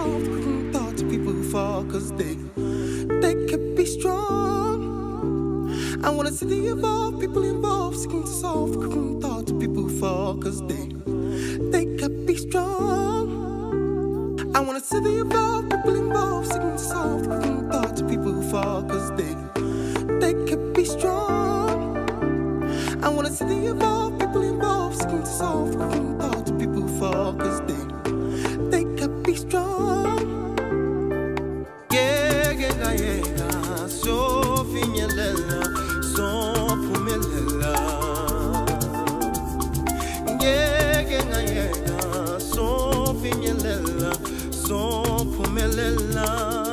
soft thought to people who fall, cause they could be strong. I wanna see the evolved, people involved, seeking to solve thought to people who fall, cause they could be strong. I wanna see the evolved, people involved, seeking to solve thought to people who fall, cause they could be strong. I wanna see the evolved, people involved, seeking to solve thought to people who fall, cause they could be strong. Yeah, yeah, yeah, so finyelela, so pumelela. Yeah, yeah, yeah, so finyelela, so pumelela.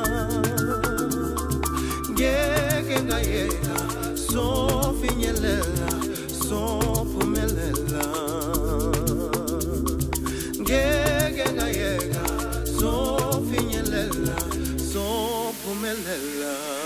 Yeah, yeah, yeah, so finyelela, so pumelela. Yeah, yeah, yeah, so finyelela, so pumelela.